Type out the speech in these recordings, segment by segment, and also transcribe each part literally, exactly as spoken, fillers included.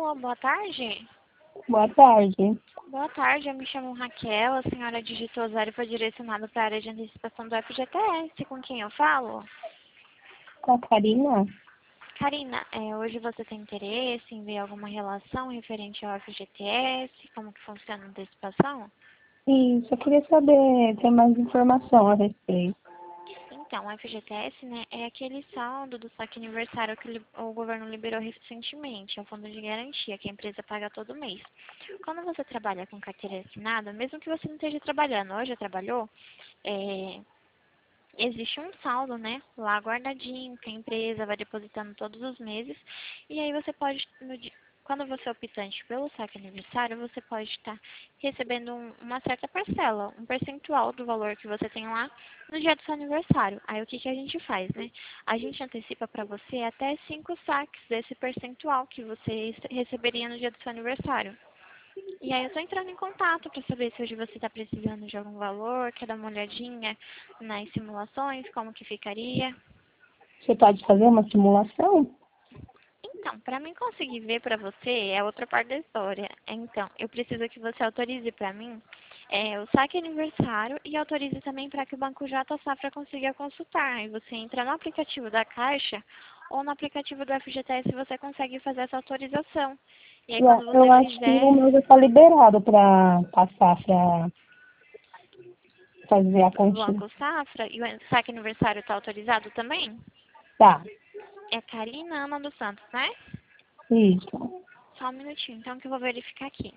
Alô, boa tarde. Boa tarde. Boa tarde, eu me chamo Raquel, a senhora digitou zero foi direcionado para a área de antecipação do F G T S, com quem eu falo? Com a Karina? Karina, é, hoje você tem interesse em ver alguma relação referente ao F G T S, como que funciona a antecipação? Isso, eu queria saber, ter mais informação a respeito. Então, o F G T S, né, é aquele saldo do saque aniversário que li- o governo liberou recentemente, é o fundo de garantia que a empresa paga todo mês. Quando você trabalha com carteira assinada, mesmo que você não esteja trabalhando, hoje já trabalhou, é, existe um saldo, né, lá guardadinho, que a empresa vai depositando todos os meses, e aí você pode, no di- quando você é optante pelo saque aniversário, você pode estar recebendo um- uma certa parcela, um percentual do valor que você tem lá no dia do seu aniversário. Aí o que, que a gente faz, né? A gente antecipa para você até cinco saques desse percentual que você receberia no dia do seu aniversário. E aí eu tô entrando em contato para saber se hoje você está precisando de algum valor, quer dar uma olhadinha nas simulações, como que ficaria. Você pode fazer uma simulação? Então, para mim conseguir ver para você é outra parte da história. Então, eu preciso que você autorize para mim é, o saque aniversário e autorize também para que o Banco Jata Safra consiga consultar. Aí você entra no aplicativo da Caixa ou no aplicativo do F G T S e você consegue fazer essa autorização. E aí Yeah, quando eu você acho que fizer... o meu já está liberado para passar para fazer a O continha. Banco Safra e o saque aniversário está autorizado também? Tá, É Karina Ana dos Santos, né? isso. Só um minutinho, então, que eu vou verificar aqui.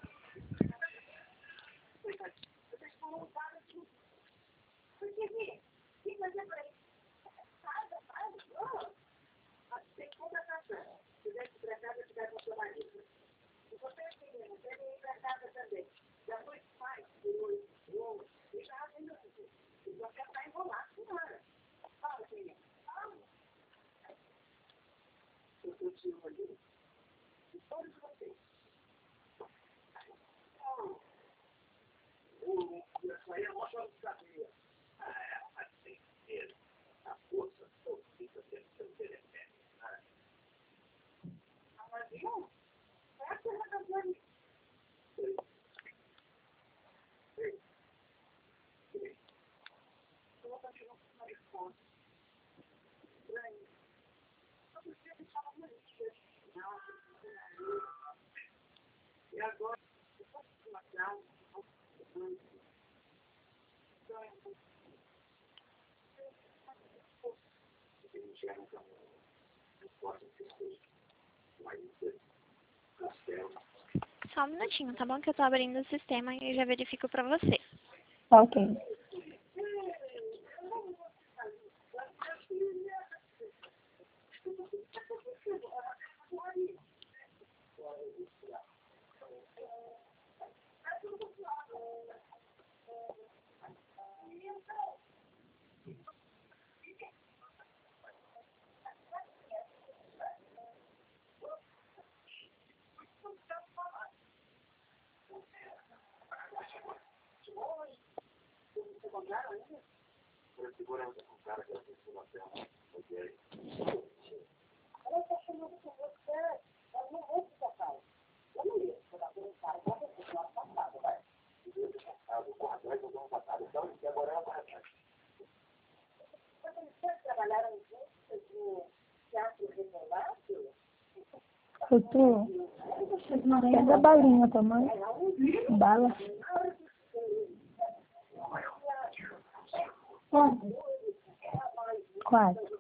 Só um minutinho, tá bom? Que eu tô abrindo o sistema e já verifico pra você. Tá ok. Eu tô... Pega a balinha, tua mãe. Bala. Quatro.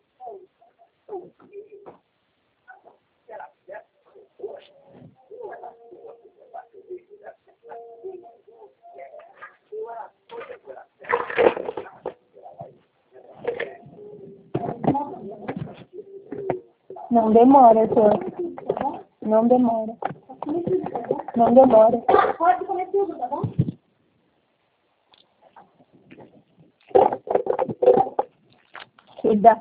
Não demora, senhor. Não demora. Não demora. Pode comer tudo, tá bom? Cuida.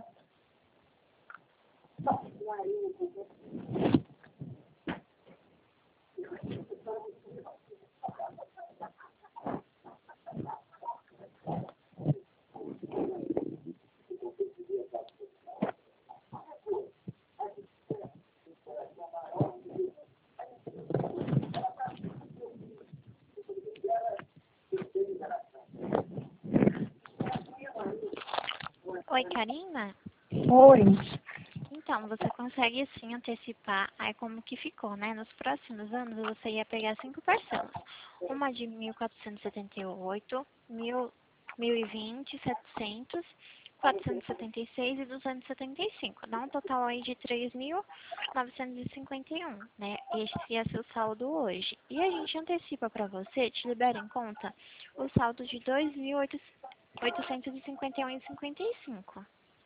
Oi, Karina? Oi. Então, você consegue sim antecipar, aí como que ficou, né? Nos próximos anos você ia pegar cinco parcelas. Uma de mil quatrocentos e setenta e oito, mil, mil e vinte, setecentos, quatrocentos e setenta e seis e duzentos e setenta e cinco. Dá um total aí de três mil novecentos e cinquenta e um, né? Esse é seu saldo hoje. E a gente antecipa para você, te libera em conta, o saldo de dois mil oitocentos e cinquenta e um e cinquenta e cinco.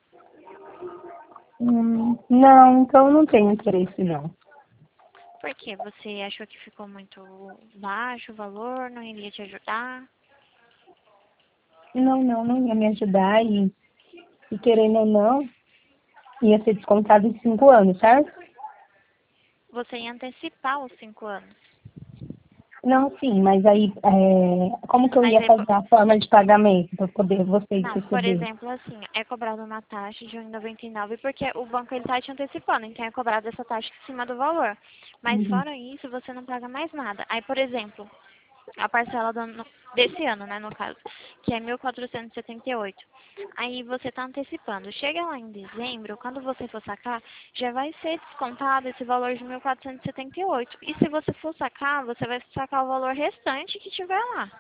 Hum, não, então não tenho interesse, não. Por quê? Você achou que ficou muito baixo o valor, não iria te ajudar? Não, não, não ia me ajudar e, e querendo ou não, ia ser descontado em cinco anos, certo? Você ia antecipar os cinco anos. Não, sim, mas aí, é, como que eu Mas ia aí, po- fazer a forma de pagamento para poder vocês não, por receberem? exemplo, assim, é cobrado uma taxa de um vírgula noventa e nove porque o banco ele tá te antecipando, então é cobrado essa taxa em cima do valor. Mas Uhum. fora isso, você não paga mais nada. Aí, por exemplo, a parcela do ano- desse ano, né, no caso, que é mil quatrocentos e setenta e oito. Aí você está antecipando. Chega lá em dezembro, quando você for sacar, já vai ser descontado esse valor de mil quatrocentos e setenta e oito. E se você for sacar, você vai sacar o valor restante que tiver lá.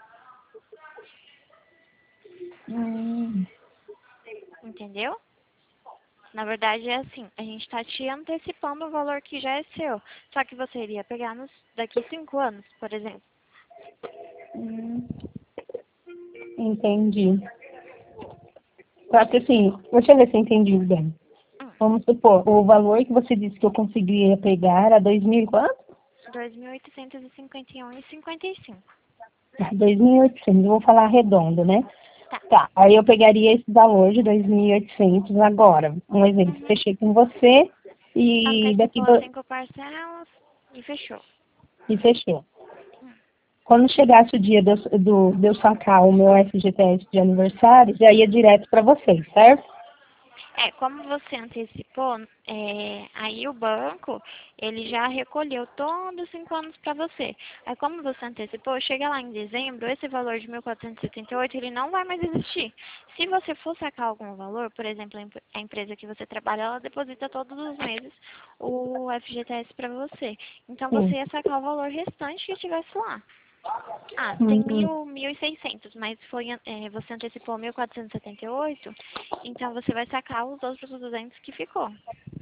Hum, Entendeu? Na verdade é assim, a gente está te antecipando o valor que já é seu. Só que você iria pegar nos, daqui cinco anos, por exemplo. hum, entendi. Só que assim, deixa eu ver se eu entendi bem. Hum, Vamos supor, o valor que você disse que eu conseguiria pegar era dois mil e quanto? dois mil oitocentos e cinquenta e um e cinquenta e cinco. dois mil e oitocentos, eu vou falar redondo, né? Tá. Tá, aí eu pegaria esse valor de dois mil e oitocentos agora. Um exemplo, Uhum. fechei com você e daqui Antecipou do... cinco parcelas e fechou. e fechou. Hum. Quando chegasse o dia de eu, do, de eu sacar o meu F G T S de aniversário, já ia direto para vocês, certo? É, como você antecipou, é, aí o banco, ele já recolheu todos os cinco anos para você. Aí como você antecipou, chega lá em dezembro, esse valor de mil quatrocentos e setenta e oito, ele não vai mais existir. Se você for sacar algum valor, por exemplo, a empre- a empresa que você trabalha, ela deposita todos os meses o F G T S para você. Então você Sim. ia sacar o valor restante que tivesse lá. Ah, tem Hum, mil, mil e seiscentos, mas foi, é, você antecipou mil quatrocentos e setenta e oito, então você vai sacar os outros duzentos que ficou.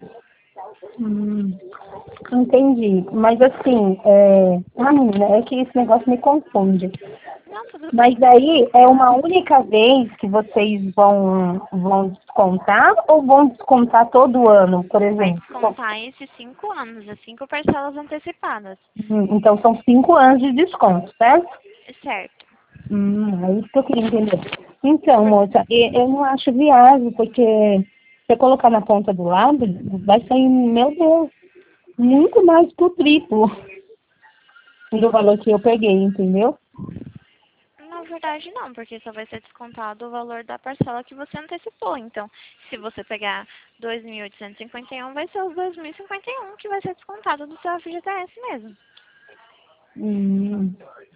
hum, entendi. Mas assim, é... ah, menina, é que esse negócio me confunde. Não, tudo Mas bem. daí é uma única vez que vocês vão, vão descontar ou vão descontar todo ano, por Vai exemplo? descontar esses cinco anos, as cinco parcelas antecipadas. Hum, Então são cinco anos de desconto, certo? Certo. Hum, é isso que eu queria entender. Então, Por- moça, e- eu não acho viável, porque se você colocar na ponta do lado, vai sair, meu Deus, muito mais que o triplo do valor que eu peguei, entendeu? Na verdade, não, porque só vai ser descontado o valor da parcela que você antecipou. Então, se você pegar dois mil oitocentos e cinquenta e um, vai ser os dois mil e cinquenta e um que vai ser descontado do seu F G T S mesmo. Hum.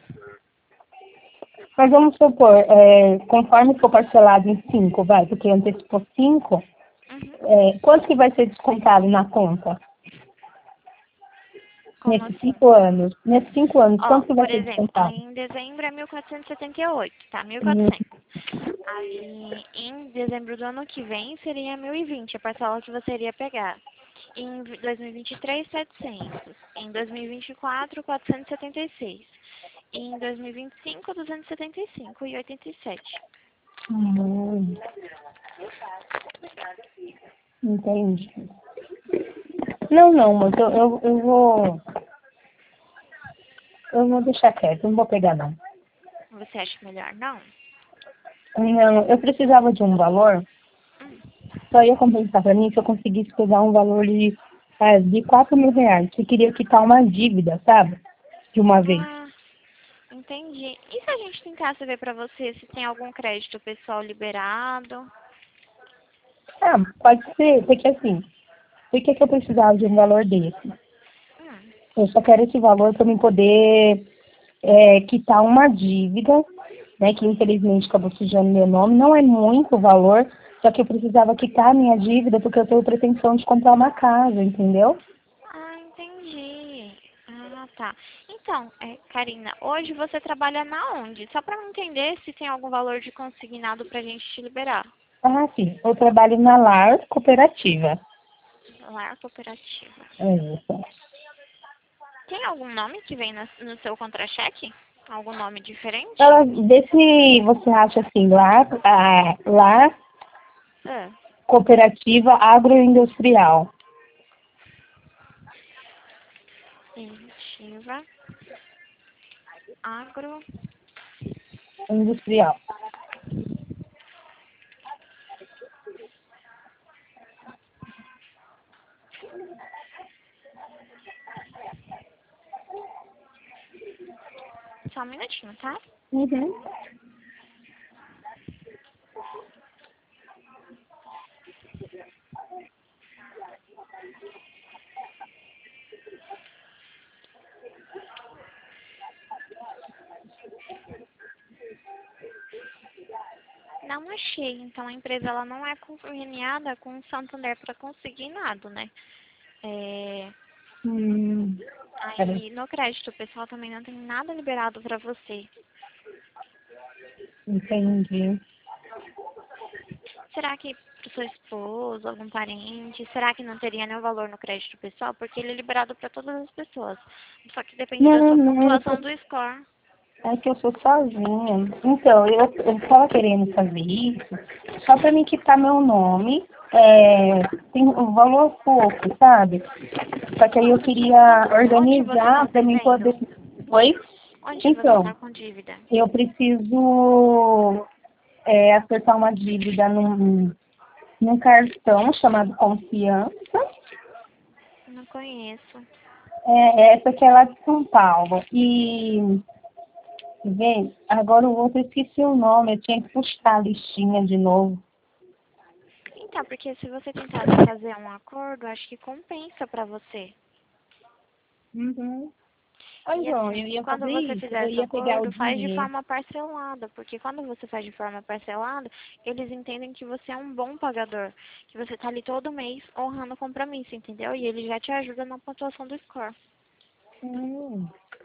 Mas vamos supor, é, conforme for parcelado em cinco, vai, porque antecipou cinco, Uhum. é, quanto que vai ser descontado na conta? Como Nesses assim? cinco anos? Nesses cinco anos, Ó, quanto que vai por ser exemplo, descontado? aí em dezembro é mil quatrocentos e setenta e oito, tá? Hum, mil e quatrocentos. Aí em dezembro do ano que vem seria mil e vinte, a parcela que você iria pegar. Em dois mil e vinte e três, setecentos. Em dois mil e vinte e quatro, quatrocentos e setenta e seis. E em dois mil e vinte e cinco, duzentos e setenta e cinco e oitenta e sete. hum, entendi. Não, não, mas eu, eu, eu vou. Eu vou deixar quieto, não vou pegar não. Você acha melhor não? Não, eu precisava de um valor, Hum. só ia compensar pra mim se eu conseguisse pegar um valor de, é, de quatro mil reais. Eu queria quitar uma dívida, sabe? De uma vez. Ah, entendi. E se a gente tentasse ver pra você se tem algum crédito pessoal liberado? Ah, pode ser, porque assim, por que, que eu precisava de um valor desse? Hum. Eu só quero esse valor para mim poder é, quitar uma dívida, né, que infelizmente acabou sujando meu nome. Não é muito o valor, Só que eu precisava quitar a minha dívida porque eu tenho pretensão de comprar uma casa, entendeu? Ah, entendi. Ah, tá. Então, é, Karina, hoje você trabalha na onde? Só para eu entender se tem algum valor de consignado pra gente te liberar. Ah, sim. Eu trabalho na Lar Cooperativa. Lar Cooperativa. É isso. Tem algum nome que vem no, no seu contra-cheque? Algum nome diferente? Ela, vê se você acha assim, Lar, ah, Lar Ah, Cooperativa Agroindustrial. Iniciativa Agro. Industrial. Só um minutinho, tá? Uhum. Não achei. Então a empresa ela não é conveniada com o Santander para consignado, né? É, Hum, peraí. aí no crédito o pessoal também não tem nada liberado para você. Entendi. Será que para sua esposa, algum parente, será que não teria nenhum valor no crédito pessoal? Porque ele é liberado para todas as pessoas. Só que depende da Não, sua não, pontuação do score. é que eu sou sozinha. Então, eu, eu tava querendo fazer isso só pra me quitar meu nome. É, tem um valor pouco, sabe? Só que aí eu queria Onde você está organizar pra mim poder. devendo? Oi? Onde você Então, está com dívida? eu preciso é, acertar uma dívida num, num cartão chamado Confiança. Não conheço. É, essa que é lá de São Paulo. E vem, agora o outro eu esqueci o nome, eu tinha que puxar a listinha de novo. Então, porque se você tentar fazer um acordo, acho que compensa para você. Uhum. Ô, E João, eu assim, ia quando fazer você isso, fizer eu esse ia pegar o acordo, faz de dinheiro. forma parcelada, porque quando você faz de forma parcelada, eles entendem que você é um bom pagador, que você tá ali todo mês honrando o compromisso, entendeu? E ele já te ajuda na pontuação do score. Hum.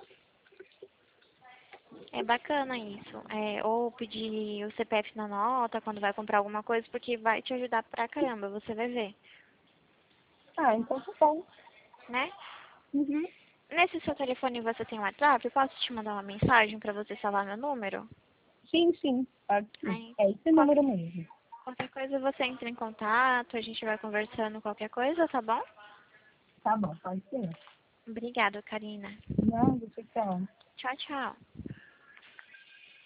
É bacana isso. É, ou pedir o C P F na nota quando vai comprar alguma coisa, porque vai te ajudar pra caramba, você vai ver, Ah, então tá bom. né? Uhum. Nesse seu telefone você tem WhatsApp? Eu posso te mandar uma mensagem pra você salvar meu número? Sim, sim, pode sim. Aí, É esse qual- número mesmo. qualquer coisa você entra em contato, a gente vai conversando qualquer coisa, tá bom? Tá bom, pode ser. Obrigada, Karina. Não, deixa eu falar. Tchau, tchau.